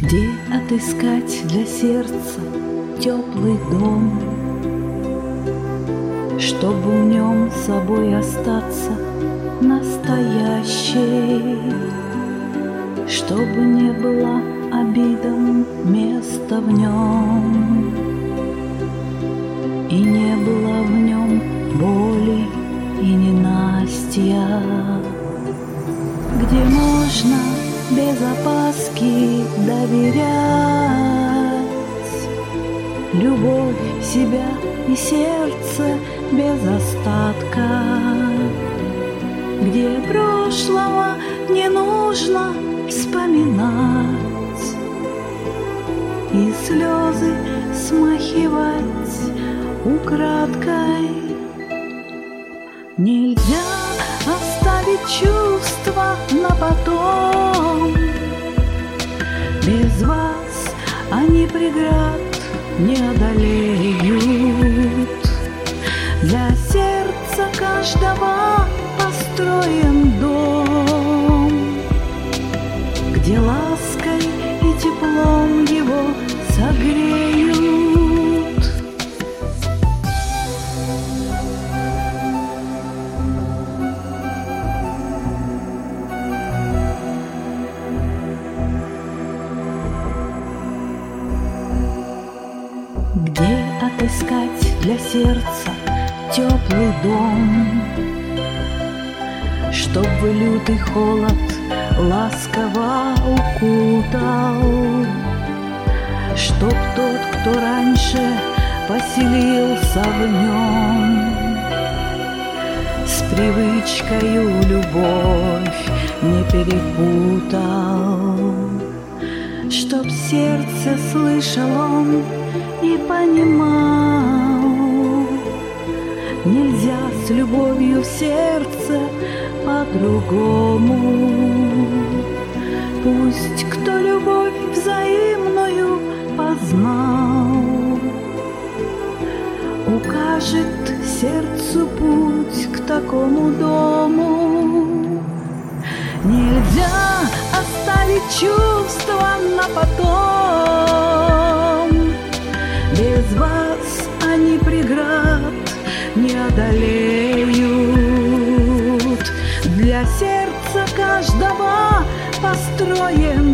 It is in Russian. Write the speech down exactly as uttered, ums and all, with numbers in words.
Где отыскать для сердца теплый дом, чтобы в нем собой остаться настоящей, чтобы не было обидам места в нем, и не было в нем боли и ненастья, где можно без опаски доверять любовь себя и сердце без остатка, где прошлого не нужно вспоминать и слезы смахивать украдкой. Нельзя оставить чувства на потом, без вас они преград не одолеют. Для сердца каждого построен дом, где лаской и теплом его согреют. Где отыскать для сердца теплый дом, чтобы лютый холод ласково укутал, чтоб тот, кто раньше поселился в нем, с привычкою любовь не перепутал, чтоб сердце слышал он и понимал, нельзя с любовью в сердце по-другому. Пусть кто любовь взаимную познал, укажет сердцу путь к такому дому. Нельзя оставить чувства на потом, без вас они преград не одолеют. Для сердца каждого построен